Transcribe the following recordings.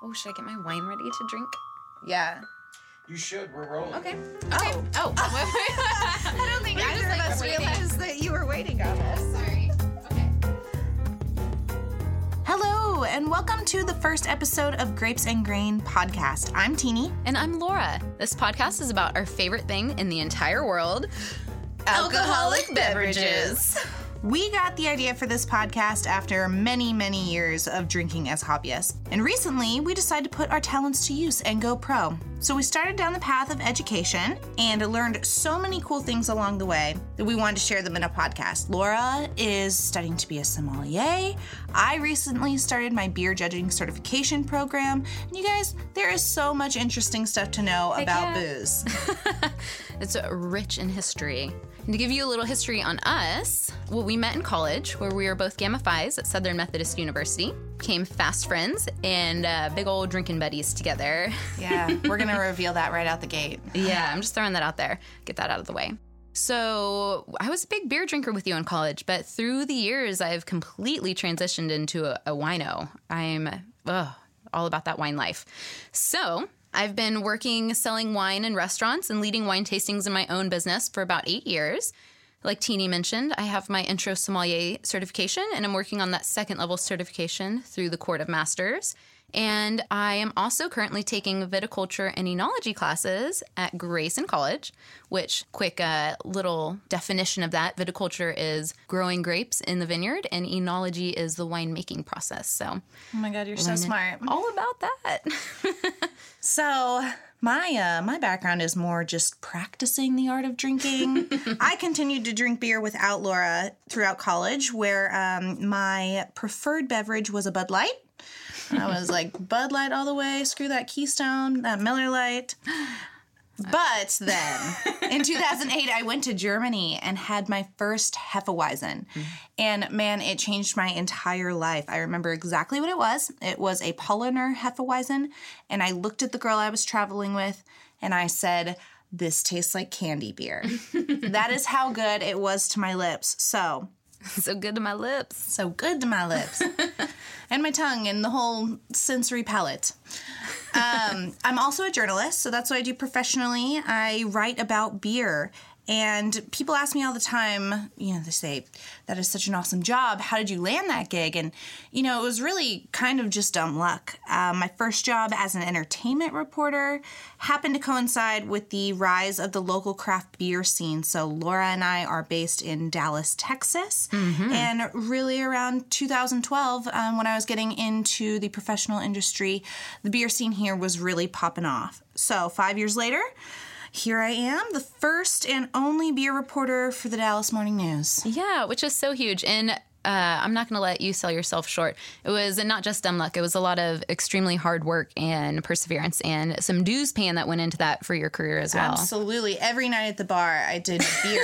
Oh, should I get my wine ready to drink? Yeah. You should. We're rolling. Okay. Oh. I don't think either of us realized that you were waiting on us. Sorry. Okay. Hello, and welcome to the first episode of Grapes and Grain podcast. I'm Teeny. And I'm Laura. This podcast is about our favorite thing in the entire world, Alcoholic beverages. We got the idea for this podcast after many, many years of drinking as hobbyists. And recently, we decided to put our talents to use and go pro. So we started down the path of education and learned so many cool things along the way that we wanted to share them in a podcast. Laura is studying to be a sommelier. I recently started my beer judging certification program. And you guys, there is so much interesting stuff to know about booze. It's rich in history. And to give you a little history on us, well, we met in college, where we were both Gamma Phis at Southern Methodist University, became fast friends and big old drinking buddies together. Yeah, we're going to reveal that right out the gate. Yeah, I'm just throwing that out there. Get that out of the way. So I was a big beer drinker with you in college, but through the years, I've completely transitioned into a wino. I'm all about that wine life. So I've been working selling wine in restaurants and leading wine tastings in my own business for about 8 years. Like Teeny mentioned, I have my intro sommelier certification, and I'm working on that second level certification through the Court of Masters. And I am also currently taking viticulture and enology classes at Grayson College, which, quick little definition of that, viticulture is growing grapes in the vineyard, and enology is the winemaking process. So, oh my God, you're so smart. All about that. So my background is more just practicing the art of drinking. I continued to drink beer without Laura throughout college, where my preferred beverage was a Bud Light. I was like, Bud Light all the way, screw that Keystone, that Miller Lite. But then, in 2008, I went to Germany and had my first Hefeweizen. And man, it changed my entire life. I remember exactly what it was. It was a Paulaner Hefeweizen. And I looked at the girl I was traveling with, and I said, this tastes like candy beer. That is how good it was to my lips. So good to my lips. So good to my lips. And my tongue and the whole sensory palate. I'm also a journalist, so that's what I do professionally. I write about beer. And people ask me all the time, they say, that is such an awesome job. How did you land that gig? And, it was really kind of just dumb luck. My first job as an entertainment reporter happened to coincide with the rise of the local craft beer scene. So Laura and I are based in Dallas, Texas. And really around 2012, when I was getting into the professional industry, the beer scene here was really popping off. So 5 years later, here I am, the first and only beer reporter for the Dallas Morning News. Yeah, which is so huge. And I'm not going to let you sell yourself short. It was not just dumb luck. It was a lot of extremely hard work and perseverance and some dues paying that went into that for your career as well. Absolutely. Every night at the bar, I did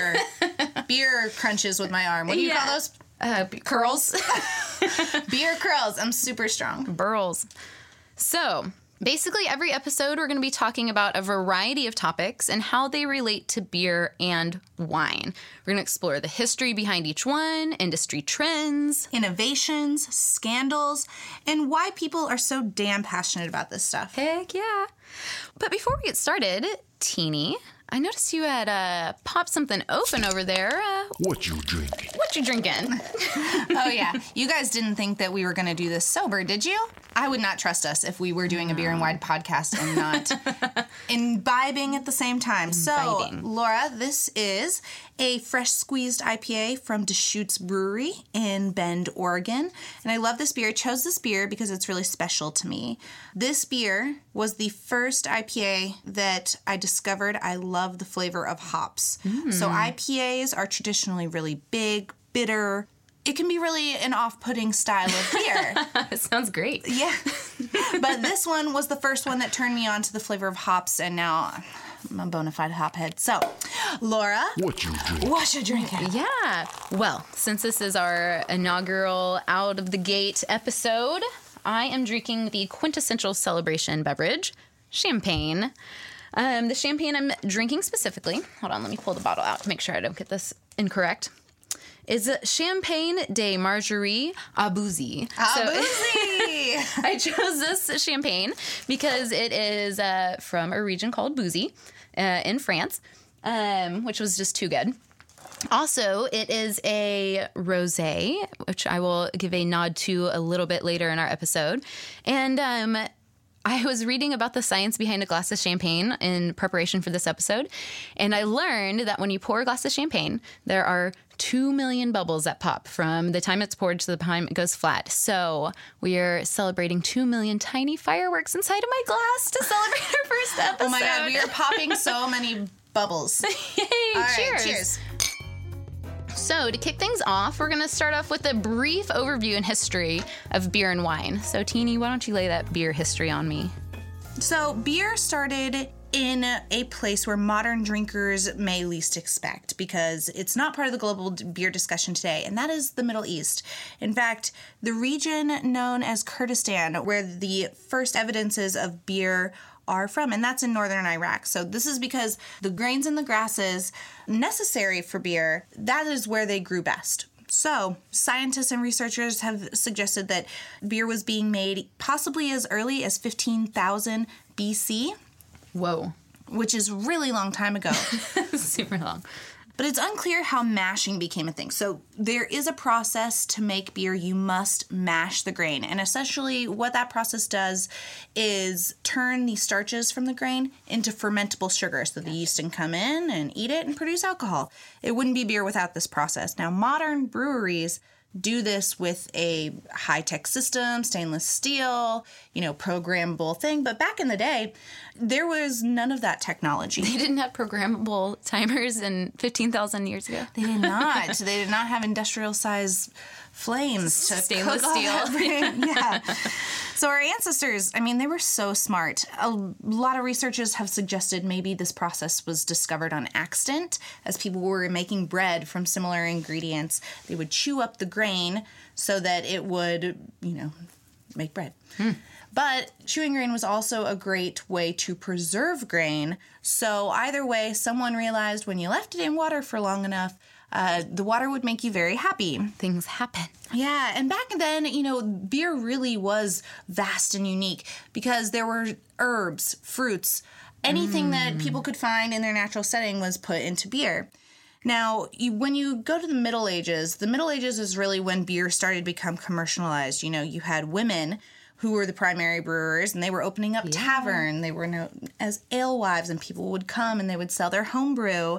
beer crunches with my arm. What do you call those? Curls. Beer curls. I'm super strong. Burls. So basically, every episode, we're going to be talking about a variety of topics and how they relate to beer and wine. We're going to explore the history behind each one, industry trends, innovations, scandals, and why people are so damn passionate about this stuff. Heck yeah. But before we get started, Teeny, I noticed you had popped something open over there. What you drinking? What you drinking? Oh, yeah. You guys didn't think that we were going to do this sober, did you? I would not trust us if we were doing a beer and wine podcast and not imbibing at the same time. So, Laura, this is a fresh squeezed IPA from Deschutes Brewery in Bend, Oregon. And I love this beer. I chose this beer because it's really special to me. This beer was the first IPA that I discovered I love the flavor of hops. So IPAs are traditionally really big, bitter. It can be really an off-putting style of beer. It sounds great. Yeah. But this one was the first one that turned me on to the flavor of hops, and now I'm a bona fide hophead. So, Laura. What you drinking? What you drinking? Yeah. Well, since this is our inaugural out-of-the-gate episode, I am drinking the quintessential celebration beverage, champagne. The champagne I'm drinking specifically, hold on, let me pull the bottle out to make sure I don't get this incorrect, is Champagne de Margerie Abouzie. Abouzie! So, I chose this champagne because it is from a region called Bouzy in France, which was just too good. Also, it is a rosé, which I will give a nod to a little bit later in our episode. And I was reading about the science behind a glass of champagne in preparation for this episode, and I learned that when you pour a glass of champagne, there are 2 million bubbles that pop from the time it's poured to the time it goes flat. So we are celebrating 2 million tiny fireworks inside of my glass to celebrate our first episode. Oh my God, we are popping so many bubbles. Yay, All right, cheers. cheers. So to kick things off, we're going to start off with a brief overview and history of beer and wine. So Teeny, why don't you lay that beer history on me? So beer started in a place where modern drinkers may least expect, because it's not part of the global beer discussion today, and that is the Middle East. In fact, the region known as Kurdistan, where the first evidences of beer are from, and that's in northern Iraq. So this is because the grains and the grasses necessary for beer, that is where they grew best. So scientists and researchers have suggested that beer was being made possibly as early as 15,000 BC. Whoa. Which is a really long time ago. Super long. But it's unclear how mashing became a thing. So there is a process to make beer. You must mash the grain. And essentially what that process does is turn the starches from the grain into fermentable sugar so the yeast can come in and eat it and produce alcohol. It wouldn't be beer without this process. Now, modern breweries do this with a high-tech system, stainless steel, programmable thing. But back in the day, there was none of that technology. They didn't have programmable timers in 15,000 years ago. They did not. They did not have industrial-size flames to stainless cook all steel. that grain. Yeah. So our ancestors, they were so smart. A lot of researchers have suggested maybe this process was discovered on accident. As people were making bread from similar ingredients, they would chew up the grain so that it would, make bread. But chewing grain was also a great way to preserve grain. So either way, someone realized when you left it in water for long enough, the water would make you very happy. Things happen. Yeah, and back then, beer really was vast and unique because there were herbs, fruits, anything that people could find in their natural setting was put into beer. Now, when you go to the Middle Ages is really when beer started to become commercialized. You had women who were the primary brewers, and they were opening up tavern. They were known as alewives, and people would come and they would sell their home brew.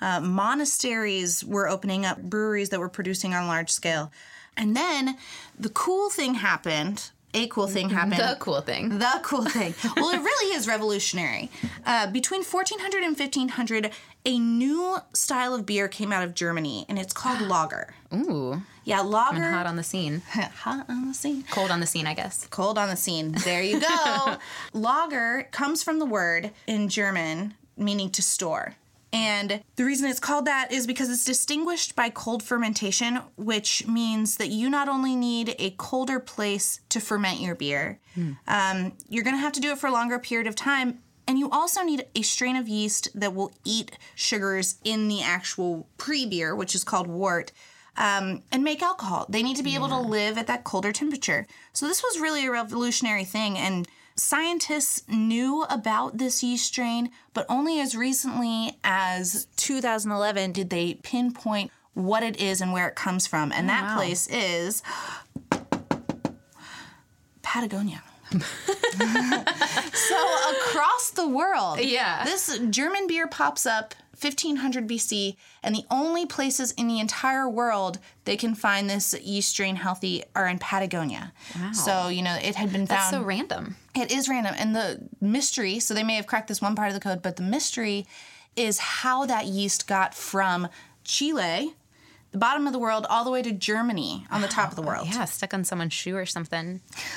Monasteries were opening up breweries that were producing on a large scale. And then the cool thing happened. A cool thing happened. The cool thing. The cool thing. Well, it really is revolutionary. Between 1400 and 1500, a new style of beer came out of Germany, and it's called lager. Ooh. Yeah, lager. I'm hot on the scene. Hot on the scene. Cold on the scene, I guess. Cold on the scene. There you go. Lager comes from the word in German meaning to store. And the reason it's called that is because it's distinguished by cold fermentation, which means that you not only need a colder place to ferment your beer, you're going to have to do it for a longer period of time, and you also need a strain of yeast that will eat sugars in the actual pre-beer, which is called wort, and make alcohol. They need to be able to live at that colder temperature. So this was really a revolutionary thing, and scientists knew about this yeast strain, but only as recently as 2011 did they pinpoint what it is and where it comes from. And that place is Patagonia. So across the world, this German beer pops up 1500 BC, and the only places in the entire world they can find this yeast strain healthy are in Patagonia. Wow. So, it had been found. That's so random. It is random. And the mystery, so they may have cracked this one part of the code, but the mystery is how that yeast got from Chile, the bottom of the world, all the way to Germany on the top of the world. Yeah, stuck on someone's shoe or something.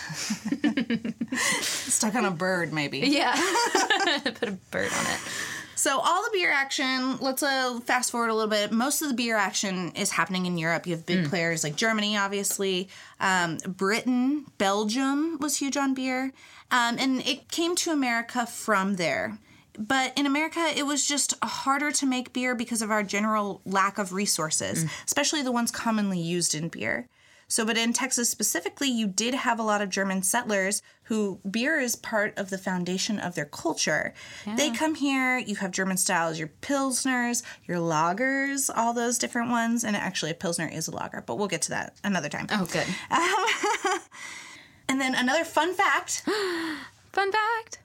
Stuck on a bird, maybe. Yeah. Put a bird on it. So all the beer action, let's fast forward a little bit. Most of the beer action is happening in Europe. You have big players like Germany, obviously. Britain, Belgium was huge on beer. And it came to America from there. But in America, it was just harder to make beer because of our general lack of resources, especially the ones commonly used in beer. So, but in Texas specifically, you did have a lot of German settlers who beer is part of the foundation of their culture. Yeah. They come here, you have German styles, your Pilsners, your lagers, all those different ones. And actually, a Pilsner is a lager, but we'll get to that another time. Oh, good. And then another fun fact. Fun fact.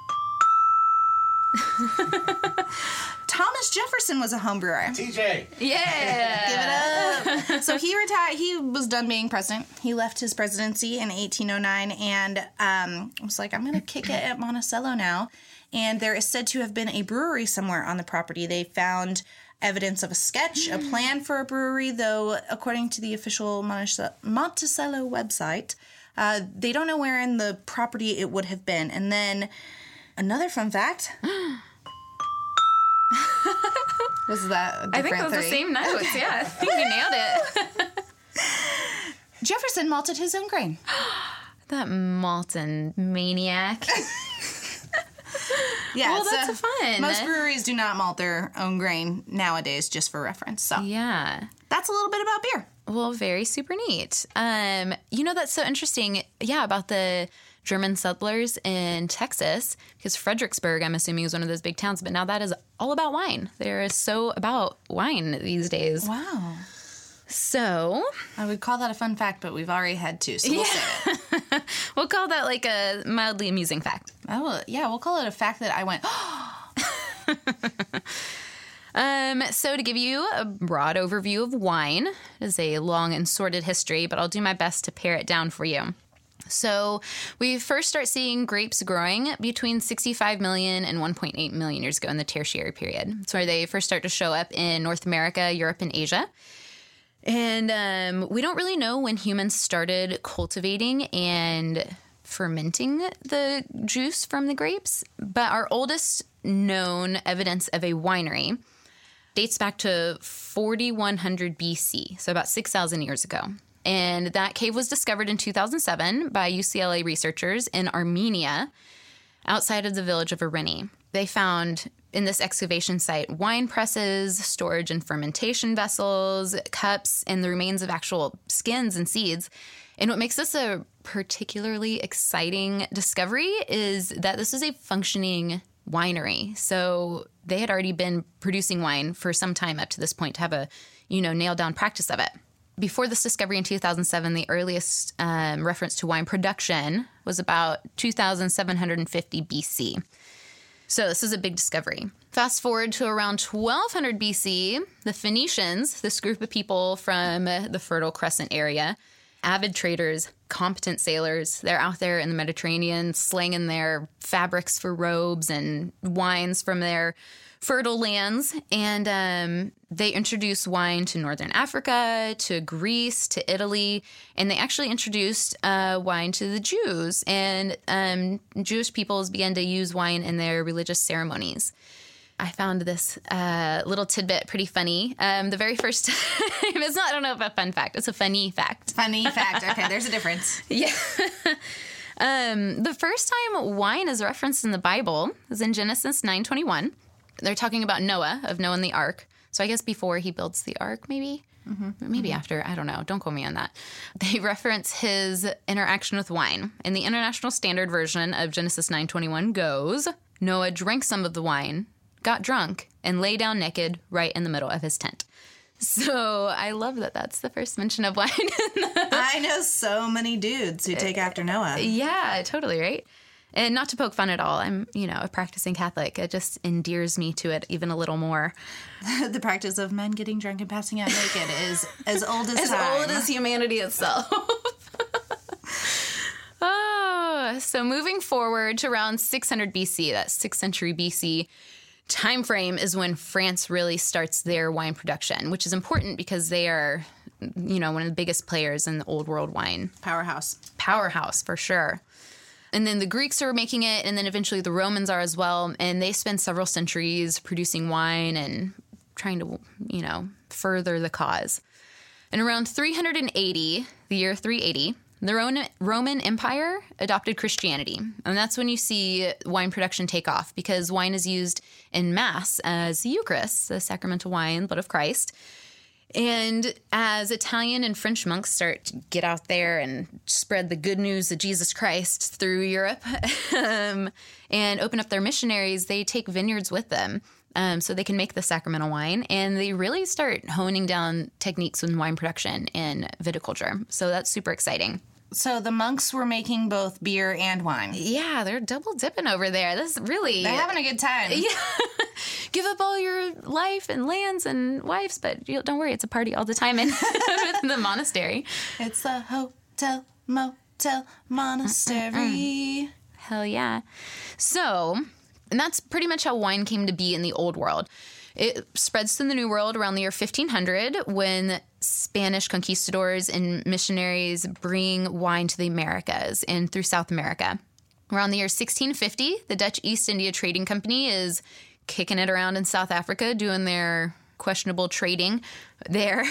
Thomas Jefferson was a home brewer. TJ. Yeah. Give it up. So he retired. He was done being president. He left his presidency in 1809 and was like, I'm going to kick it at Monticello now. And there is said to have been a brewery somewhere on the property. They found evidence of a sketch, a plan for a brewery, though according to the official Monticello website, they don't know where in the property it would have been. And then another fun fact. Was that a different I think it was the same notes. Yeah, I think you nailed it. Jefferson malted his own grain. That malting maniac. Yeah, well, that's fun. Most breweries do not malt their own grain nowadays, just for reference. So yeah, that's a little bit about beer. Well, very super neat. That's so interesting. Yeah, about the German settlers in Texas, because Fredericksburg, I'm assuming, is one of those big towns, but now that is all about wine. They're so about wine these days. Wow. So I would call that a fun fact, but we've already had two, so we'll say it. We'll call that like a mildly amusing fact. Oh, yeah, we'll call it a fact that I went, So to give you a broad overview of wine, it is a long and sordid history, but I'll do my best to pare it down for you. So we first start seeing grapes growing between 65 million and 1.8 million years ago in the Tertiary period. It's where they first start to show up in North America, Europe, and Asia. And we don't really know when humans started cultivating and fermenting the juice from the grapes, but our oldest known evidence of a winery dates back to 4100 BC, so about 6,000 years ago. And that cave was discovered in 2007 by UCLA researchers in Armenia, outside of the village of Arini. They found in this excavation site wine presses, storage and fermentation vessels, cups, and the remains of actual skins and seeds. And what makes this a particularly exciting discovery is that this is a functioning winery. So they had already been producing wine for some time up to this point to have a, nailed down practice of it. Before this discovery in 2007, the earliest reference to wine production was about 2750 BC. So this is a big discovery. Fast forward to around 1200 BC, the Phoenicians, this group of people from the Fertile Crescent area, avid traders, competent sailors, they're out there in the Mediterranean slanging their fabrics for robes and wines from their fertile lands. And they introduced wine to Northern Africa, to Greece, to Italy, and they actually introduced wine to the Jews. And Jewish peoples began to use wine in their religious ceremonies. I found this little tidbit pretty funny. The very first time, I don't know if a fun fact, it's a funny fact. Funny fact. Okay, there's a difference. Yeah. The first time wine is referenced in the Bible is in Genesis 9:21. They're talking about Noah, of Noah and the ark. So I guess before he builds the ark, maybe? Maybe after. I don't know. Don't quote me on that. They reference his interaction with wine. And the International Standard Version of Genesis 9:21 goes, Noah drank some of the wine, got drunk, and lay down naked right in the middle of his tent. So I love that that's the first mention of wine. I know so many dudes who take after Noah. Yeah, totally, right? And not to poke fun at all. I'm, a practicing Catholic. It just endears me to it even a little more. The practice of men getting drunk and passing out naked is as old as time. As old as humanity itself. So moving forward to around 600 BC, that 6th century BC time frame is when France really starts their wine production, which is important because they are, one of the biggest players in the old world wine. Powerhouse, for sure. And then the Greeks are making it, and then eventually the Romans are as well. And they spend several centuries producing wine and trying to, further the cause. And around 380, the year 380, The Roman Empire adopted Christianity, and that's when you see wine production take off, because wine is used in Mass as the Eucharist, the sacramental wine, blood of Christ. And as Italian and French monks start to get out there and spread the good news of Jesus Christ through Europe and open up their missionaries, they take vineyards with them. So they can make the sacramental wine, and they really start honing down techniques in wine production and viticulture. So that's super exciting. So the monks were making both beer and wine. Yeah, they're double dipping over there. This really... They're having a good time. Yeah. Give up all your life and lands and wives, but don't worry, it's a party all the time in the monastery. It's the hotel, motel, monastery. Hell yeah. So... And that's pretty much how wine came to be in the Old World. It spreads to the New World around the year 1500 when Spanish conquistadors and missionaries bring wine to the Americas and through South America. Around the year 1650, the Dutch East India Trading Company is kicking it around in South Africa, doing their questionable trading there.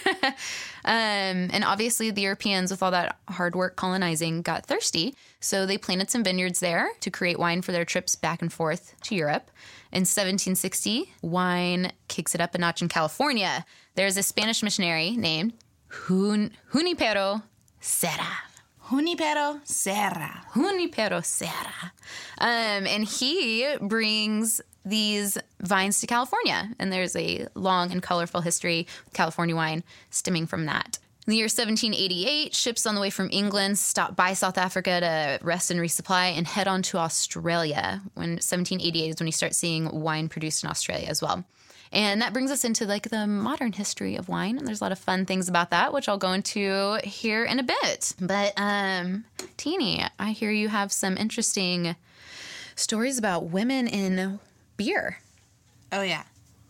And obviously the Europeans, with all that hard work colonizing, got thirsty. So they planted some vineyards there to create wine for their trips back and forth to Europe. In 1760, wine kicks it up a notch in California. There's a Spanish missionary named Junipero Serra. Junipero Serra. Junipero Serra. And he brings these vines to California, and there's a long and colorful history with California wine stemming from that. In the year 1788, ships on the way from England stop by South Africa to rest and resupply and head on to Australia. When 1788 is when you start seeing wine produced in Australia as well. And that brings us into like the modern history of wine, and there's a lot of fun things about that, which I'll go into here in a bit. But Teeny, I hear you have some interesting stories about women in beer. Oh, yeah.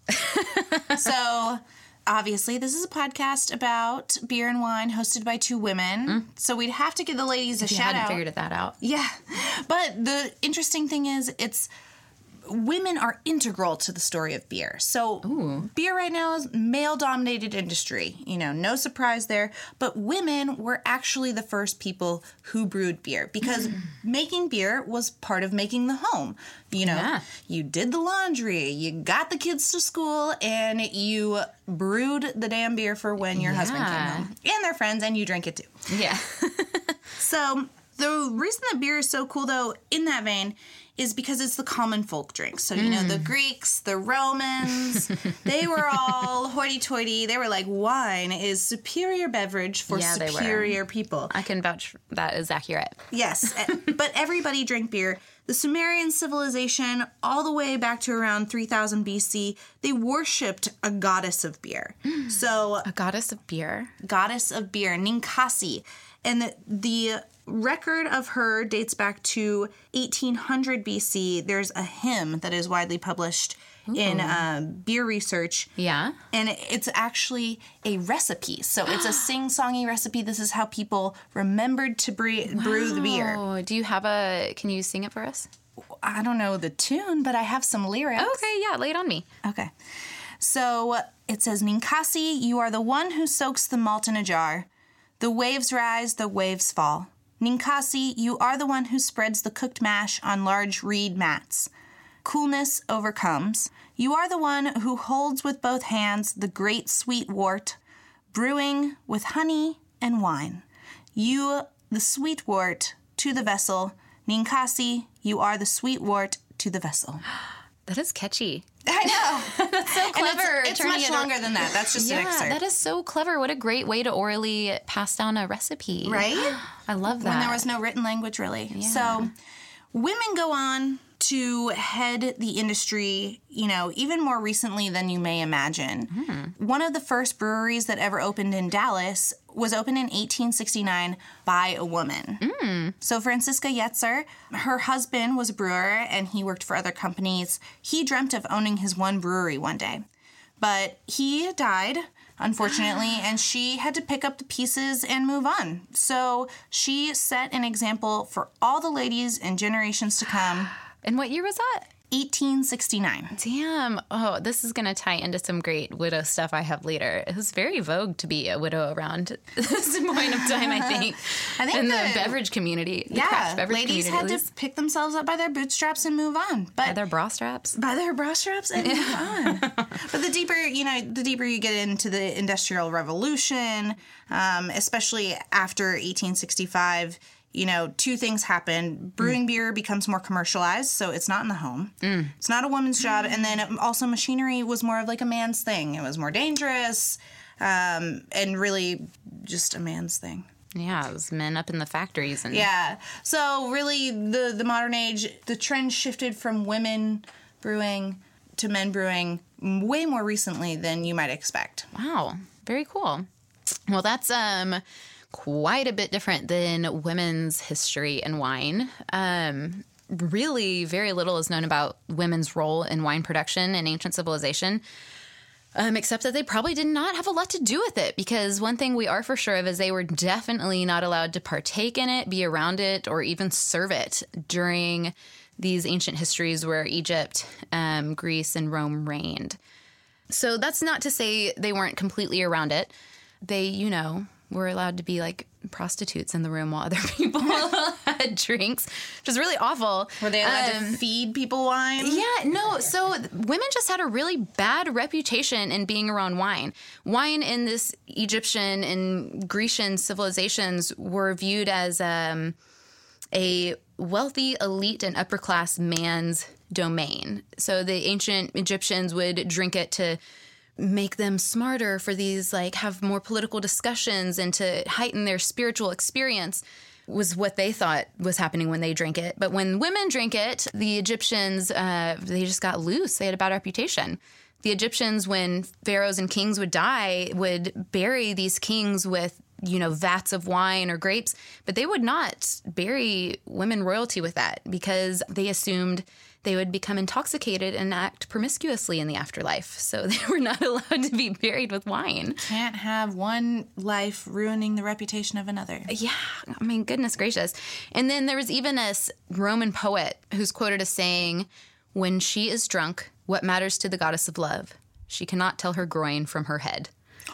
So, obviously, this is a podcast about beer and wine hosted by two women. So we'd have to give the ladies a shout out. You hadn't figured that out. Yeah. But the interesting thing is, women are integral to the story of beer. So beer right now is male-dominated industry. No surprise there. But women were actually the first people who brewed beer because making beer was part of making the home. You did the laundry, you got the kids to school, and you brewed the damn beer for when your husband came home. And their friends, and you drank it too. Yeah. So the reason that beer is so cool, though, in that vein, is because it's the common folk drink. So, the Greeks, the Romans, they were all hoity-toity. They were like, wine is superior beverage for superior people. I can vouch that is accurate. Yes, but everybody drank beer. The Sumerian civilization, all the way back to around 3000 BC, they worshipped a goddess of beer. So a goddess of beer? Goddess of beer, Ninkasi. And the record of her dates back to 1800 BC. There's a hymn that is widely published in beer research. Yeah. And it's actually a recipe. So it's a sing-songy recipe. This is how people remembered to brew the beer. Do you have can you sing it for us? I don't know the tune, but I have some lyrics. Okay, yeah, lay it on me. Okay. So it says, Ninkasi, you are the one who soaks the malt in a jar. The waves rise, the waves fall. Ninkasi, you are the one who spreads the cooked mash on large reed mats. Coolness overcomes. You are the one who holds with both hands the great sweet wort, brewing with honey and wine. You, the sweet wort, to the vessel. Ninkasi, you are the sweet wort to the vessel. That is catchy. I know. That's so clever. And it's much longer than that. That's just an excerpt. That is so clever. What a great way to orally pass down a recipe. Right? I love that. When there was no written language, really. Yeah. So women go on to head the industry, even more recently than you may imagine. One of the first breweries that ever opened in Dallas was opened in 1869 by a woman. So Franziska Yetzer, her husband was a brewer and he worked for other companies. He dreamt of owning his one brewery one day. But he died, unfortunately, and she had to pick up the pieces and move on. So she set an example for all the ladies and generations to come. And what year was that? 1869. Damn. Oh, this is going to tie into some great widow stuff I have later. It was very vogue to be a widow around this point of time, I think. In the beverage community. The craft beverage ladies community, had to pick themselves up by their bootstraps and move on. But by their bra straps. By their bra straps and move on. But the deeper you get into the Industrial Revolution, especially after 1865, two things happen. Brewing beer becomes more commercialized, so it's not in the home. It's not a woman's job. And then also machinery was more of like a man's thing. It was more dangerous and really just a man's thing. Yeah, it was men up in the factories. And yeah. So really the modern age, the trend shifted from women brewing to men brewing way more recently than you might expect. Wow. Very cool. Well, that's quite a bit different than women's history in wine. Really, very little is known about women's role in wine production in ancient civilization, except that they probably did not have a lot to do with it, because one thing we are for sure of is they were definitely not allowed to partake in it, be around it, or even serve it during these ancient histories where Egypt, Greece, and Rome reigned. So that's not to say they weren't completely around it. They, were allowed to be like prostitutes in the room while other people had drinks, which is really awful. Were they allowed to feed people wine? Yeah, no. So women just had a really bad reputation in being around wine. Wine in this Egyptian and Grecian civilizations were viewed as a wealthy, elite, and upper class man's domain. So the ancient Egyptians would drink it to make them smarter for these, have more political discussions and to heighten their spiritual experience, was what they thought was happening when they drank it. But when women drank it, the Egyptians, they just got loose. They had a bad reputation. The Egyptians, when pharaohs and kings would die, would bury these kings with, vats of wine or grapes, but they would not bury women royalty with that, because they assumed they would become intoxicated and act promiscuously in the afterlife. So they were not allowed to be buried with wine. Can't have one life ruining the reputation of another. Yeah, I mean, goodness gracious. And then there was even a Roman poet who's quoted as saying, "When she is drunk, what matters to the goddess of love? She cannot tell her groin from her head."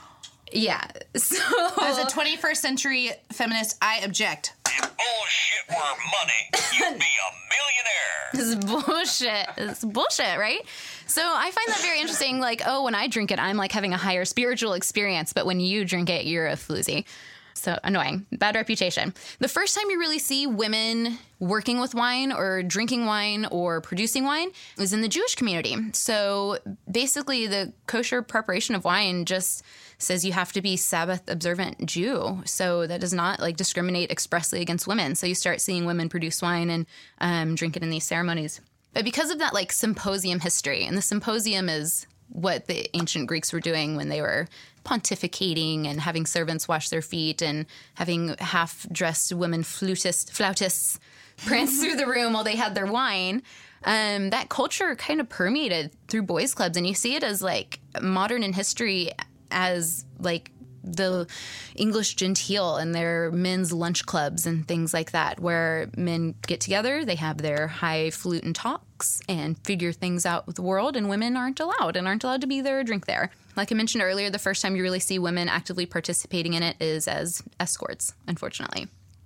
Yeah, so... As a 21st century feminist, I object. If bullshit were money, you'd be a millionaire. This is bullshit. It's bullshit, right? So I find that very interesting. When I drink it, I'm having a higher spiritual experience, but when you drink it, you're a floozy. So annoying. Bad reputation. The first time you really see women working with wine or drinking wine or producing wine is in the Jewish community. So basically the kosher preparation of wine just says you have to be Sabbath observant Jew. So that does not discriminate expressly against women. So you start seeing women produce wine and drink it in these ceremonies. But because of that symposium history, and the symposium is what the ancient Greeks were doing when they were pontificating and having servants wash their feet and having half-dressed women flautists prance through the room while they had their wine. That culture kind of permeated through boys' clubs, and you see it as modern in history as the English genteel and their men's lunch clubs and things like that, where men get together, they have their highfalutin talks and figure things out with the world, and women aren't allowed to be there or drink there. Like I mentioned earlier, the first time you really see women actively participating in it is as escorts, unfortunately.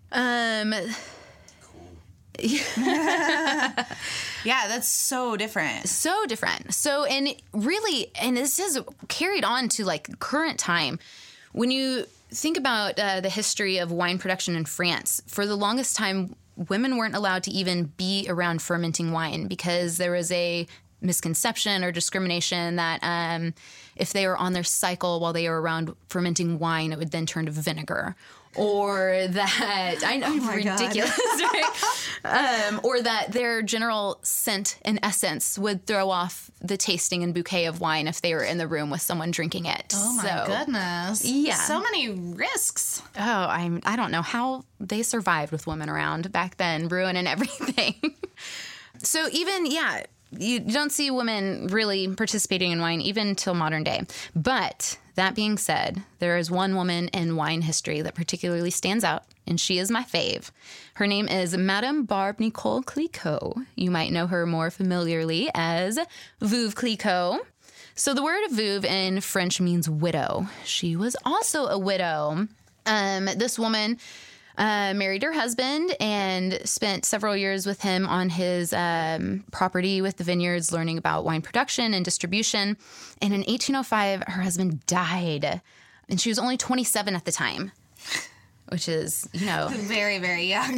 Yeah, that's so different. So different. So, and this is carried on to current time. When you think about the history of wine production in France, for the longest time, women weren't allowed to even be around fermenting wine because there was a misconception or discrimination that if they were on their cycle while they were around fermenting wine, it would then turn to vinegar. Or that, I know, ridiculous, right? Or that their general scent and essence would throw off the tasting and bouquet of wine if they were in the room with someone drinking it. Oh my goodness. Yeah. So many risks. Oh, I don't know how they survived with women around back then, ruining everything. So even, you don't see women really participating in wine even till modern day. But that being said, there is one woman in wine history that particularly stands out, and she is my fave. Her name is Madame Barbe Nicole Clicquot. You might know her more familiarly as Veuve Clicquot. So the word veuve in French means widow. She was also a widow. This woman married her husband and spent several years with him on his property with the vineyards, learning about wine production and distribution. And in 1805, her husband died, and she was only 27 at the time, which is, very, very young.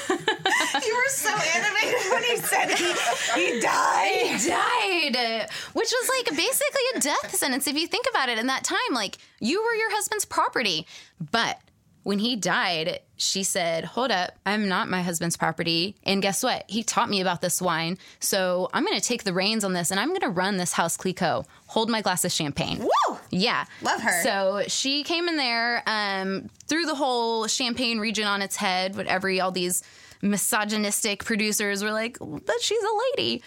You were so animated when he said he died. He died, which was like basically a death sentence if you think about it. In that time, like, you were your husband's property. But when he died, she said, hold up, I'm not my husband's property. And guess what? He taught me about this wine. So I'm going to take the reins on this, and I'm going to run this House Clicquot. Hold my glass of champagne. Woo! Yeah. Love her. So she came in there, threw the whole Champagne region on its head, all these misogynistic producers were like, but she's a lady.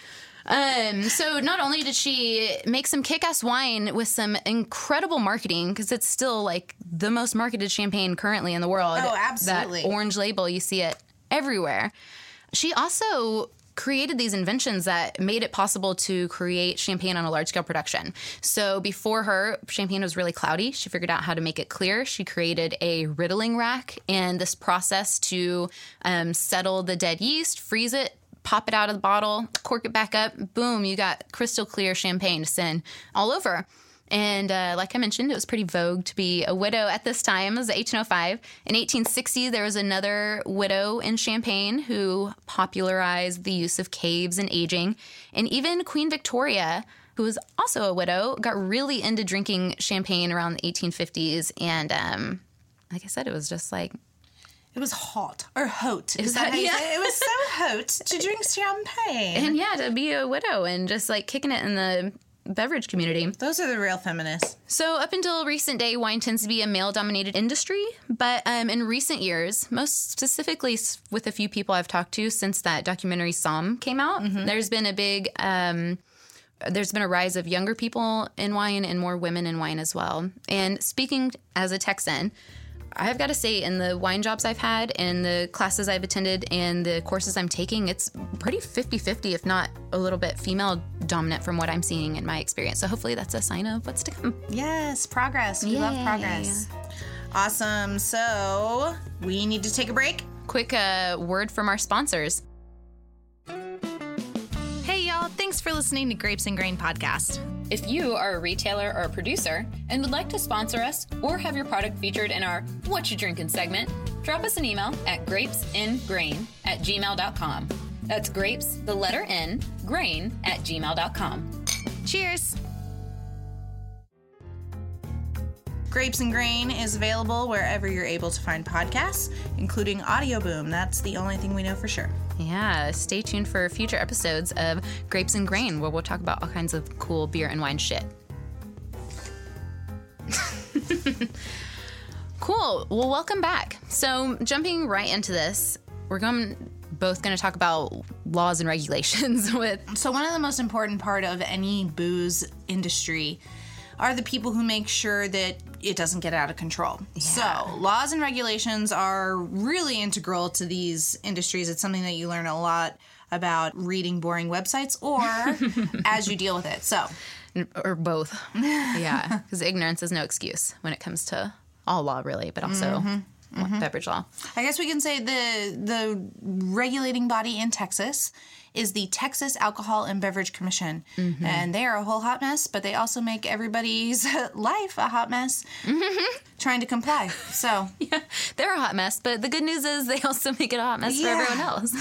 So not only did she make some kick-ass wine with some incredible marketing, because it's still like the most marketed champagne currently in the world. Oh, absolutely. That orange label, you see it everywhere. She also created these inventions that made it possible to create champagne on a large-scale production. So before her, champagne was really cloudy. She figured out how to make it clear. She created a riddling rack and this process to settle the dead yeast, freeze it, pop it out of the bottle, cork it back up, boom, you got crystal clear champagne to send all over. And like I mentioned, it was pretty vogue to be a widow at this time. It was 1805. In 1860, there was another widow in Champagne who popularized the use of caves and aging. And even Queen Victoria, who was also a widow, got really into drinking champagne around the 1850s. And like I said, it was just like... It was hot. Or hot. Is that that how you yeah. say it? It was so hot to drink champagne. And yeah, to be a widow and just like kicking it in the beverage community. Those are the real feminists. So up until recent day, wine tends to be a male-dominated industry. But in recent years, most specifically with a few people I've talked to since that documentary Somm came out, there's been a big... there's been a rise of younger people in wine and more women in wine as well. And speaking as a Texan, I've got to say, in the wine jobs I've had and the classes I've attended and the courses I'm taking, it's pretty 50-50, if not a little bit female dominant from what I'm seeing in my experience. So hopefully that's a sign of what's to come. Yes, progress. We love progress. Awesome. So we need to take a break. Quick word from our sponsors. Hey, y'all. Thanks for listening to Grapes and Grain Podcast. If you are a retailer or a producer and would like to sponsor us or have your product featured in our What You Drinkin' segment, drop us an email at grapesingrain@gmail.com. That's grapes, the letter N, grain @gmail.com. Cheers. Grapes and Grain is available wherever you're able to find podcasts, including Audio Boom. That's the only thing we know for sure. Yeah, stay tuned for future episodes of Grapes and Grain, where we'll talk about all kinds of cool beer and wine shit. Cool. Well, welcome back. So jumping right into this, we're both going to talk about laws and regulations with... So one of the most important part of any booze industry are the people who make sure that it doesn't get out of control. Yeah. So laws and regulations are really integral to these industries. It's something that you learn a lot about reading boring websites or as you deal with it. So, or both. Yeah, because ignorance is no excuse when it comes to all law, really, but also beverage law. I guess we can say the regulating body in Texas is the Texas Alcohol and Beverage Commission. And they are a whole hot mess, but they also make everybody's life a hot mess trying to comply. So yeah, they're a hot mess, but the good news is they also make it a hot mess for everyone else.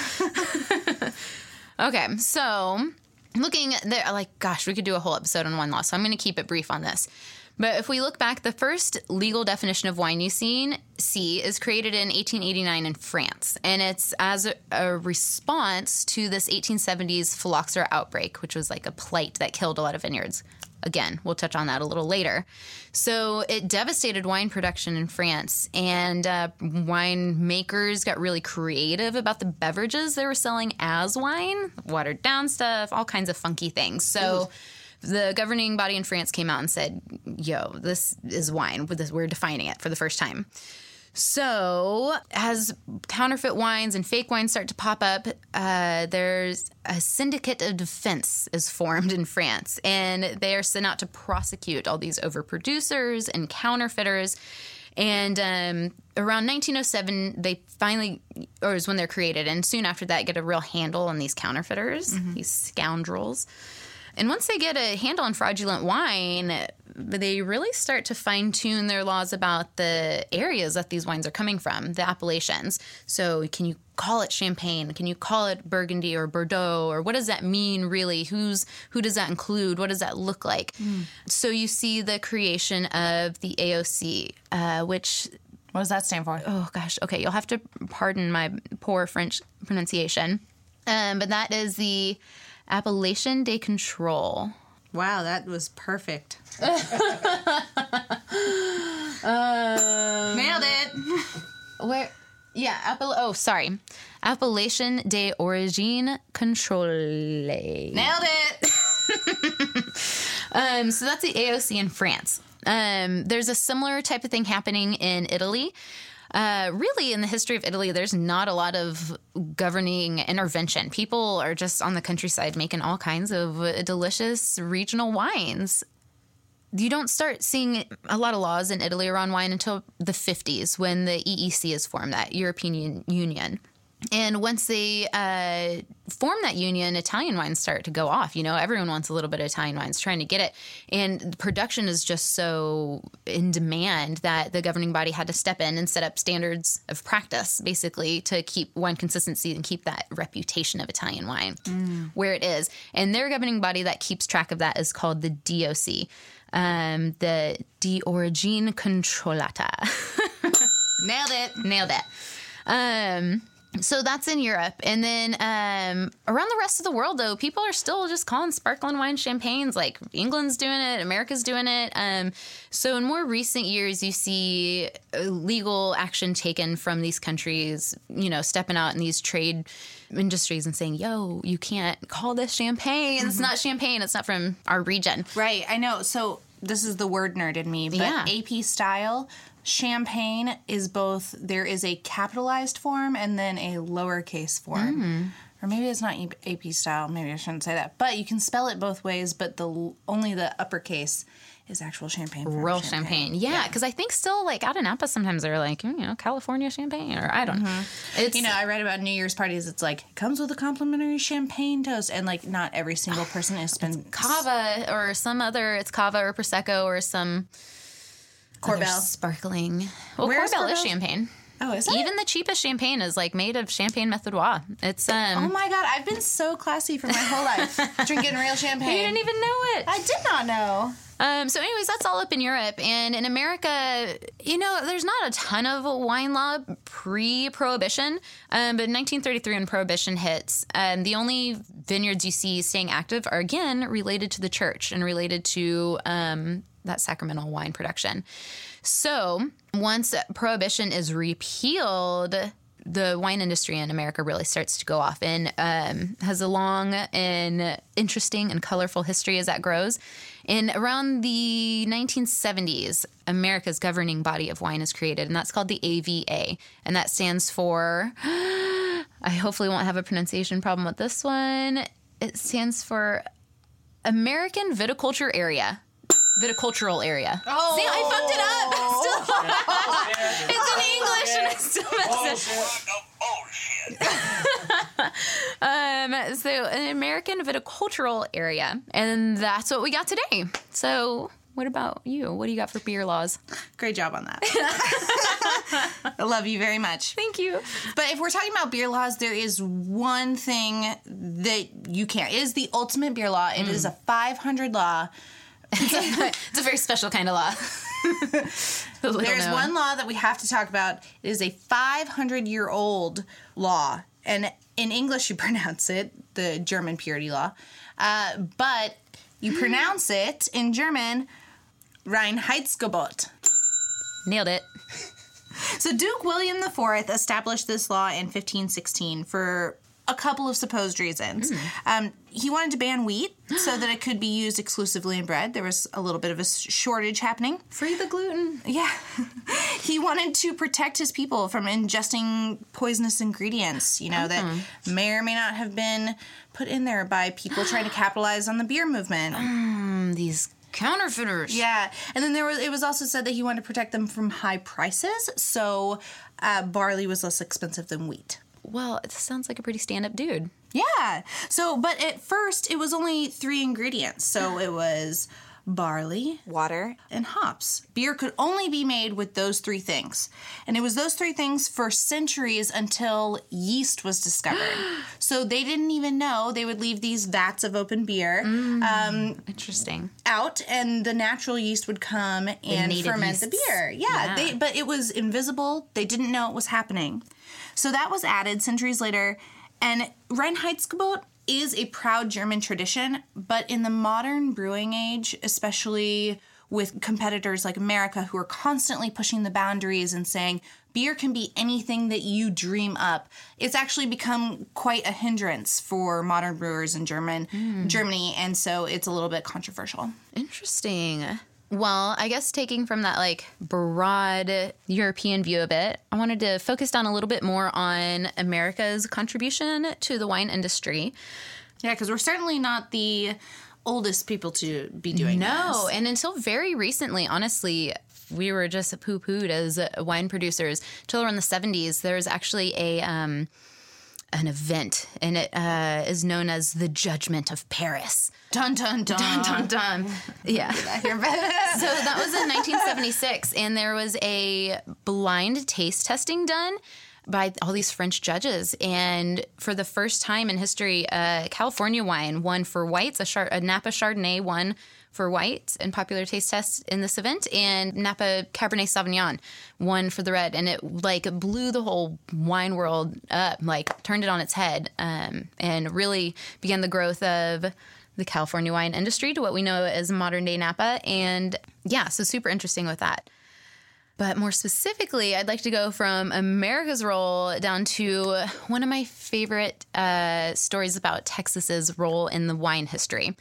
Okay, so looking there, like, gosh, we could do a whole episode on wine law, so I'm going to keep it brief on this. But if we look back, the first legal definition of wine you see is created in 1889 in France. And it's as a response to this 1870s phylloxera outbreak, which was like a plague that killed a lot of vineyards. Again, we'll touch on that a little later. So it devastated wine production in France, and winemakers got really creative about the beverages they were selling as wine, watered down stuff, all kinds of funky things. So... the governing body in France came out and said, yo, this is wine. We're defining it for the first time. So as counterfeit wines and fake wines start to pop up, there's a syndicate of defense is formed in France, and they are sent out to prosecute all these overproducers and counterfeiters. And around 1907, they finally, or is when they're created, and soon after that, get a real handle on these counterfeiters, these scoundrels. And once they get a handle on fraudulent wine, they really start to fine-tune their laws about the areas that these wines are coming from, the appellations. So can you call it Champagne? Can you call it Burgundy or Bordeaux? Or what does that mean, really? Who does that include? What does that look like? So you see the creation of the AOC, which... What does that stand for? Oh, gosh. Okay, you'll have to pardon my poor French pronunciation. But that is the Appellation de Control. Wow, that was perfect. Nailed it. Where? Yeah, sorry. Appellation de Origine Contrôlée. Nailed it. So that's the AOC in France. There's a similar type of thing happening in Italy. Really, in the history of Italy, there's not a lot of governing intervention. People are just on the countryside making all kinds of delicious regional wines. You don't start seeing a lot of laws in Italy around wine until the 50s, when the EEC is formed, that European Union. And once they form that union, Italian wines start to go off. You know, everyone wants a little bit of Italian wines, trying to get it. And the production is just so in demand that the governing body had to step in and set up standards of practice, basically, to keep wine consistency and keep that reputation of Italian wine where it is. And their governing body that keeps track of that is called the DOC, the De Origine Controllata. Nailed it. So that's in Europe. And then around the rest of the world, though, people are still just calling sparkling wine champagnes. Like, England's doing it, America's doing it. So in more recent years, you see legal action taken from these countries, you know, stepping out in these trade industries and saying, yo, you can't call this champagne. It's not champagne. It's not from our region. Right. I know. So this is the word nerd in me, but AP style champagne is both, there is a capitalized form and then a lowercase form. Or maybe it's not AP style. Maybe I shouldn't say that. But you can spell it both ways, but only the uppercase is actual champagne. Real champagne. Yeah, because I think still, like, out in Napa, sometimes they're like, you know, California champagne, or I don't know. It's, you know, I read about New Year's parties. It's like, it comes with a complimentary champagne toast. And, like, not every single person is spending... Cava or some other, it's Cava or Prosecco or some... Corbel. Sparkling. Well, Where's Corbel is Corbel? champagne. Oh, is it? Even the cheapest champagne is, like, made of Champagne Méthodier. It's, Oh, my God. I've been so classy for my whole life. Drinking real champagne. You didn't even know it. I did not know. So anyways, that's all up in Europe. And in America, you know, there's not a ton of wine law pre-Prohibition. But in 1933, when Prohibition hits, the only vineyards you see staying active are, again, related to the church and related to that sacramental wine production. So once Prohibition is repealed, the wine industry in America really starts to go off and has a long and interesting and colorful history as that grows. And around the 1970s, America's governing body of wine is created, and that's called the AVA. And that stands for, I hopefully won't have a pronunciation problem with this one. It stands for American Viticultural Area. Oh. See, I fucked it up. Still. It's in English and I still messed it. So an American Viticultural Area, and that's what we got today. So what about you? What do you got for beer laws? Great job on that. I love you very much. Thank you. But if we're talking about beer laws, there is one thing that you can't. It is the ultimate beer law. It is a 500 law. It's a very special kind of law. There's one law that we have to talk about. It is a 500-year-old law. And in English, you pronounce it the German purity law. But you pronounce it in German, Reinheitsgebot. Nailed it. So Duke William IV established this law in 1516 for a couple of supposed reasons. He wanted to ban wheat so that it could be used exclusively in bread. There was a little bit of a shortage happening. Free the gluten. Yeah. He wanted to protect his people from ingesting poisonous ingredients, that may or may not have been put in there by people trying to capitalize on the beer movement. These counterfeiters. Yeah. And then it was also said that he wanted to protect them from high prices, so barley was less expensive than wheat. Well, it sounds like a pretty stand-up dude. Yeah. So, but at first, it was only 3 ingredients. So it was barley, water, and hops. Beer could only be made with those 3 things. And it was those 3 things for centuries until yeast was discovered. So they didn't even know. They would leave these vats of open beer Interesting. out, and the natural yeast would come and ferment the beer. Yeah. But it was invisible. They didn't know it was happening. So that was added centuries later. And Reinheitsgebot is a proud German tradition, but in the modern brewing age, especially with competitors like America who are constantly pushing the boundaries and saying beer can be anything that you dream up, it's actually become quite a hindrance for modern brewers in Germany, and so it's a little bit controversial. Interesting. Well, I guess taking from that broad European view a bit, I wanted to focus down a little bit more on America's contribution to the wine industry. Yeah, because we're certainly not the oldest people to be doing this. No, and until very recently, honestly, we were just poo-pooed as wine producers. Till around the 70s, there was actually an event, and it is known as the Judgment of Paris. Dun, dun, dun. Dun, dun, dun. Yeah. So that was in 1976, and there was a blind taste testing done by all these French judges. And for the first time in history, California wine won for whites, a Napa Chardonnay won for whites in popular taste tests in this event, and Napa Cabernet Sauvignon won for the red, and it blew the whole wine world up, turned it on its head, and really began the growth of the California wine industry to what we know as modern day Napa. And yeah, so super interesting with that. But more specifically, I'd like to go from America's role down to one of my favorite stories about Texas's role in the wine history.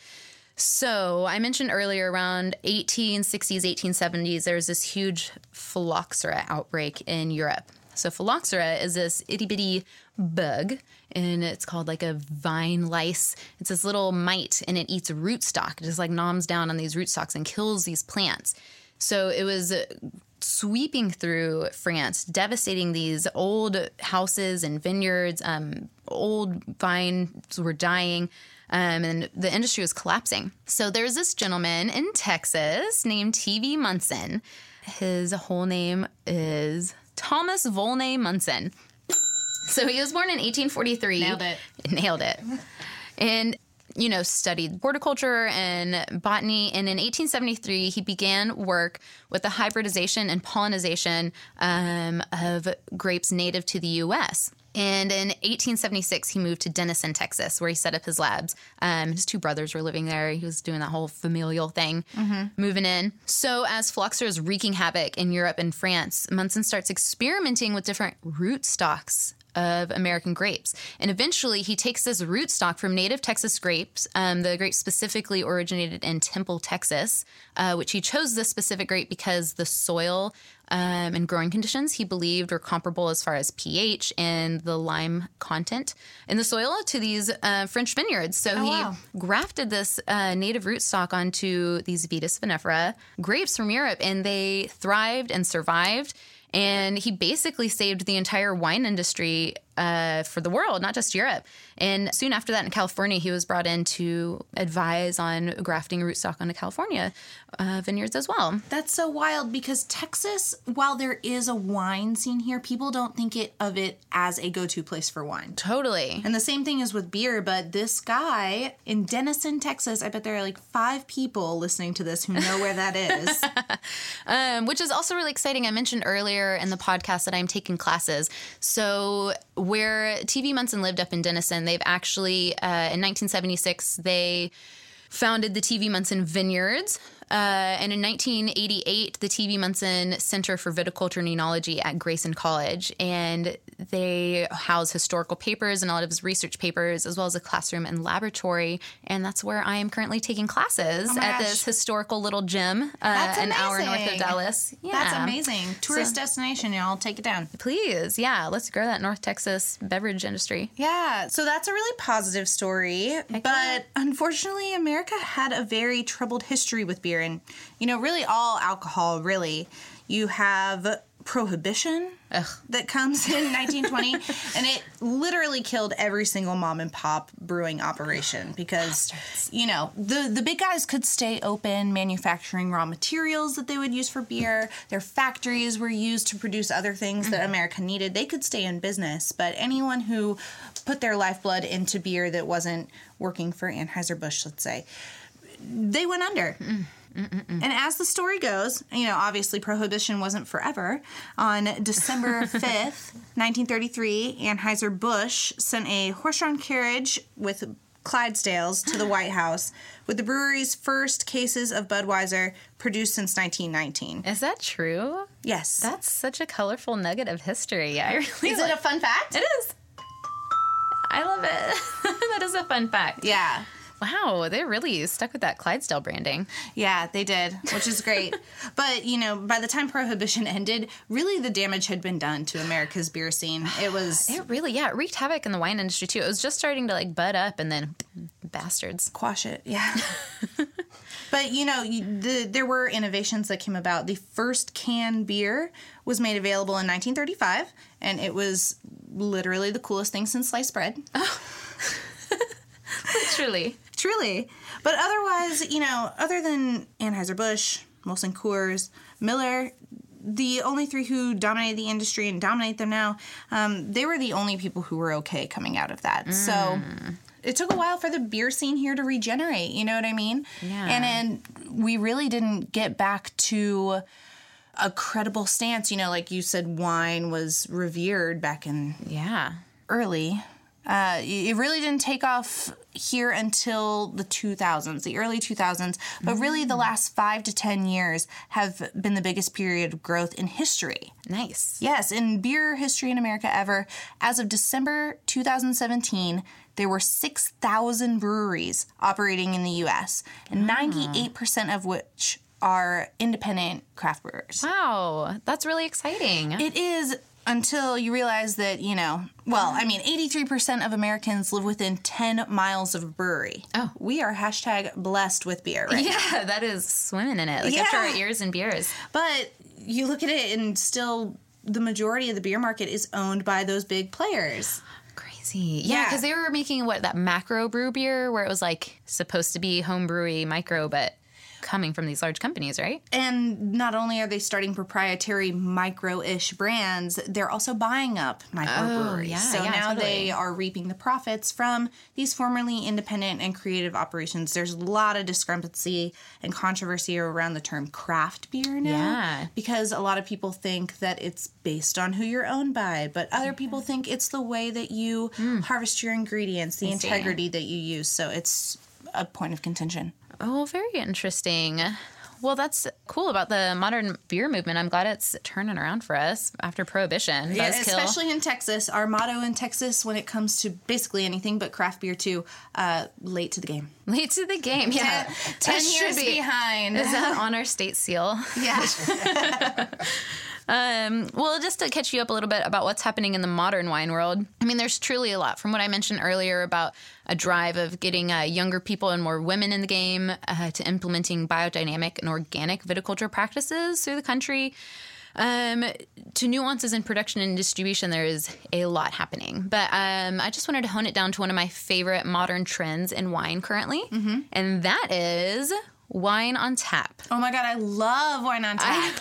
So I mentioned earlier around 1860s, 1870s, there was this huge phylloxera outbreak in Europe. So phylloxera is this itty-bitty bug, and it's called a vine lice. It's this little mite, and it eats rootstock. It just gnoms down on these rootstocks and kills these plants. So it was sweeping through France, devastating these old houses and vineyards. Old vines were dying. And the industry was collapsing. So there's this gentleman in Texas named T.V. Munson. His whole name is Thomas Volney Munson. So he was born in 1843. Nailed it. And, studied horticulture and botany. And in 1873, he began work with the hybridization and pollinization of grapes native to the U.S., and in 1876, he moved to Denison, Texas, where he set up his labs. His 2 brothers were living there. He was doing that whole familial thing, moving in. So as phylloxera is wreaking havoc in Europe and France, Munson starts experimenting with different rootstocks of American grapes. And eventually, he takes this rootstock from native Texas grapes. The grape specifically originated in Temple, Texas, which he chose this specific grape because the soil and growing conditions he believed were comparable as far as pH and the lime content in the soil to these French vineyards. So he grafted this native rootstock onto these Vitis vinifera grapes from Europe, and they thrived and survived. And he basically saved the entire wine industry for the world, not just Europe. And soon after that in California, he was brought in to advise on grafting rootstock onto California vineyards as well. That's so wild because Texas, while there is a wine scene here, people don't think of it as a go-to place for wine. Totally. And the same thing is with beer, but this guy in Denison, Texas, I bet there are 5 people listening to this who know where that is. Which is also really exciting. I mentioned earlier in the podcast that I'm taking classes. So where T.V. Munson lived up in Denison, they've actually, in 1976, they founded the T.V. Munson Vineyards, And in 1988, the TV Munson Center for Viticulture and Enology at Grayson College, and they house historical papers and a lot of his research papers, as well as a classroom and laboratory. And that's where I am currently taking classes at this historical little gym an hour north of Dallas. Yeah. That's amazing. Tourist destination, y'all. Take it down. Please. Yeah. Let's grow that North Texas beverage industry. Yeah. So that's a really positive story. But unfortunately, America had a very troubled history with beer. And, really all alcohol, really. You have Prohibition that comes in 1920, and it literally killed every single mom and pop brewing operation because, the big guys could stay open, manufacturing raw materials that they would use for beer. Their factories were used to produce other things that America needed. They could stay in business, but anyone who put their lifeblood into beer that wasn't working for Anheuser-Busch, let's say, they went under. And as the story goes, obviously Prohibition wasn't forever. On December 5th, 1933, Anheuser-Busch sent a horse-drawn carriage with Clydesdales to the White House with the brewery's first cases of Budweiser produced since 1919. Is that true? Yes. That's such a colorful nugget of history. Is it a fun fact? It is. I love it. That is a fun fact. Yeah. Wow, they really stuck with that Clydesdale branding. Yeah, they did, which is great. But, by the time Prohibition ended, really the damage had been done to America's beer scene. It wreaked havoc in the wine industry, too. It was just starting to, bud up, and then bastards. Quash it, yeah. But, there were innovations that came about. The first canned beer was made available in 1935, and it was literally the coolest thing since sliced bread. Oh. Truly. But otherwise, other than Anheuser-Busch, Molson Coors, Miller, the only three who dominated the industry and dominate them now, they were the only people who were okay coming out of that. So it took a while for the beer scene here to regenerate, you know what I mean? Yeah. And we really didn't get back to a credible stance. Like you said, wine was revered back in early. It really didn't take off here until the 2000s, the early 2000s. But really the last 5 to 10 years have been the biggest period of growth in history. Nice. Yes, in beer history in America ever. As of December 2017, there were 6,000 breweries operating in the U.S., and 98% of which are independent craft brewers. Wow, that's really exciting. It is, until you realize that, 83% of Americans live within 10 miles of a brewery. Oh. We are #blessed with beer right now. Yeah, that is swimming in it. After our ears and beers. But you look at it and still the majority of the beer market is owned by those big players. Crazy. Yeah, because they were making that macro brew beer where it was supposed to be home brewery micro, but coming from these large companies, right? And not only are they starting proprietary micro-ish brands, they're also buying up microbreweries. So now they are reaping the profits from these formerly independent and creative operations. There's a lot of discrepancy and controversy around the term craft beer now. Because a lot of people think that it's based on who you're owned by, but other people think it's the way that you harvest your ingredients, the integrity that you use. So it's a point of contention. Oh, very interesting. Well, that's cool about the modern beer movement. I'm glad it's turning around for us after Prohibition. Yeah, especially in Texas. Our motto in Texas when it comes to basically anything but craft beer too, late to the game. Late to the game, yeah. 10 years behind. Is that on our state seal? Yeah. Well, just to catch you up a little bit about what's happening in the modern wine world. I mean, there's truly a lot from what I mentioned earlier about a drive of getting younger people and more women in the game to implementing biodynamic and organic viticulture practices through the country. To nuances in production and distribution, there is a lot happening. But I just wanted to hone it down to one of my favorite modern trends in wine currently, and that is wine on tap. Oh my God, I love wine on tap.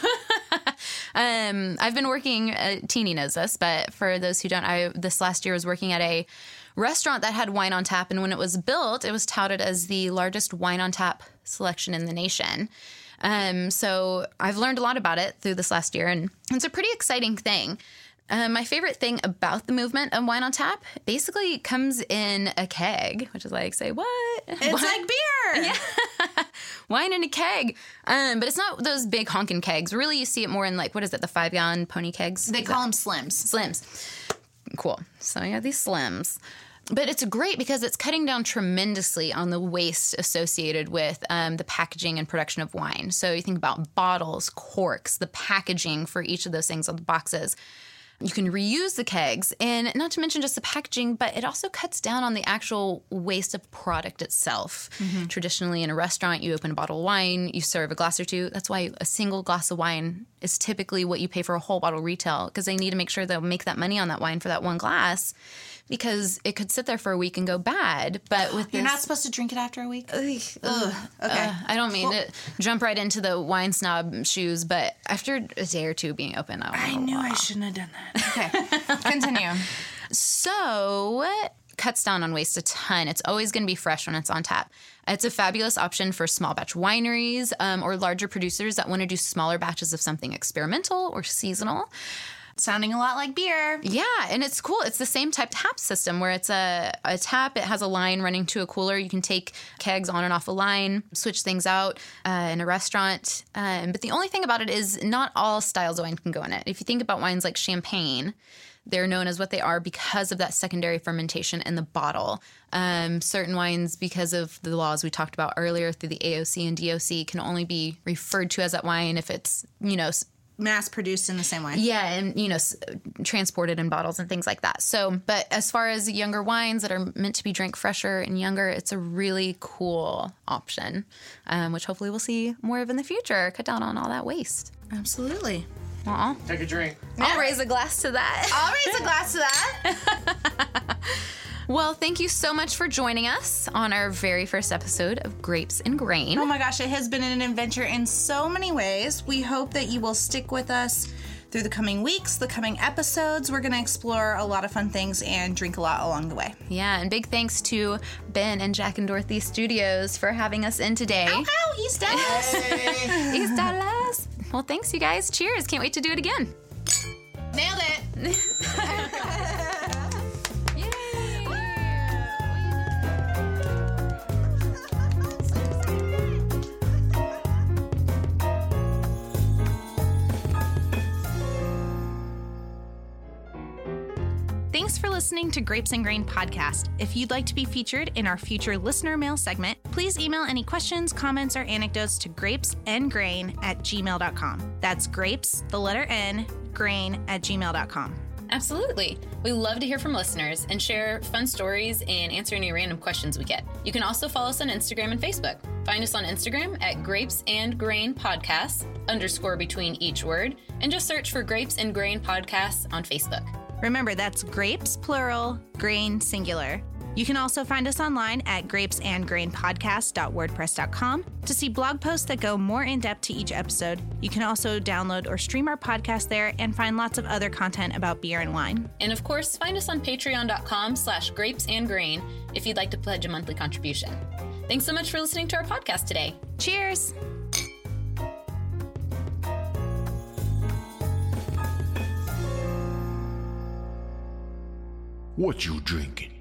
I've been working, Teeny knows this, but for those who don't, this last year was working at a restaurant that had wine on tap, and when it was built, it was touted as the largest wine on tap selection in the nation. So I've learned a lot about it through this last year, and it's a pretty exciting thing. My favorite thing about the movement of wine on tap basically comes in a keg, which is like, say what? It's like beer. Yeah. Wine in a keg. But it's not those big honkin' kegs. Really, you see it more in like, what is it, the 5-gallon pony kegs? They call them Slims. Slims. Cool. So yeah, these Slims. But it's great because it's cutting down tremendously on the waste associated with the packaging and production of wine. So you think about bottles, corks, the packaging for each of those things on the boxes. You can reuse the kegs, and not to mention just the packaging, but it also cuts down on the actual waste of product itself. Mm-hmm. Traditionally, in a restaurant, you open a bottle of wine, you serve a glass or two. That's why a single glass of wine is typically what you pay for a whole bottle retail, because they need to make sure they'll make that money on that wine for that one glass, because it could sit there for a week and go bad. But with You're not supposed to drink it after a week? Okay. I don't mean to jump right into the wine snob shoes, but after a day or two being open, I knew I shouldn't have done that. Okay, continue. So, cuts down on waste a ton. It's always going to be fresh when it's on tap. It's a fabulous option for small batch wineries or larger producers that want to do smaller batches of something experimental or seasonal. Sounding a lot like beer. Yeah, and it's cool. It's the same type tap system where it's a tap. It has a line running to a cooler. You can take kegs on and off a line, switch things out in a restaurant. But the only thing about it is not all styles of wine can go in it. If you think about wines like champagne, they're known as what they are because of that secondary fermentation in the bottle. Certain wines, because of the laws we talked about earlier through the AOC and DOC, can only be referred to as that wine if it's, mass produced in the same way. Yeah, and, transported in bottles and things like that. So, but as far as younger wines that are meant to be drank fresher and younger, it's a really cool option, which hopefully we'll see more of in the future. Cut down on all that waste. Absolutely. Aw. Take a drink. I'll raise a glass to that. I'll raise a glass to that. Well, thank you so much for joining us on our very first episode of Grapes and Grain. Oh my gosh, it has been an adventure in so many ways. We hope that you will stick with us through the coming weeks, the coming episodes. We're going to explore a lot of fun things and drink a lot along the way. Yeah, and big thanks to Ben and Jack and Dorothy Studios for having us in today. Ow, East Dallas. Hey. East Dallas. Well, thanks, you guys. Cheers. Can't wait to do it again. Nailed it. Thanks for listening to Grapes and Grain podcast. If you'd like to be featured in our future listener mail segment, please email any questions, comments, or anecdotes to grapesandgrain@gmail.com. That's grapes, the letter N, grain@gmail.com. Absolutely. We love to hear from listeners and share fun stories and answer any random questions we get. You can also follow us on Instagram and Facebook. Find us on Instagram at Grapes and Grain Podcasts, _ between each word, and just search for Grapes and Grain Podcasts on Facebook. Remember, that's grapes, plural, grain, singular. You can also find us online at grapesandgrainpodcast.wordpress.com to see blog posts that go more in depth to each episode. You can also download or stream our podcast there and find lots of other content about beer and wine. And of course, find us on patreon.com/grapesandgrain if you'd like to pledge a monthly contribution. Thanks so much for listening to our podcast today. Cheers! What you drinking?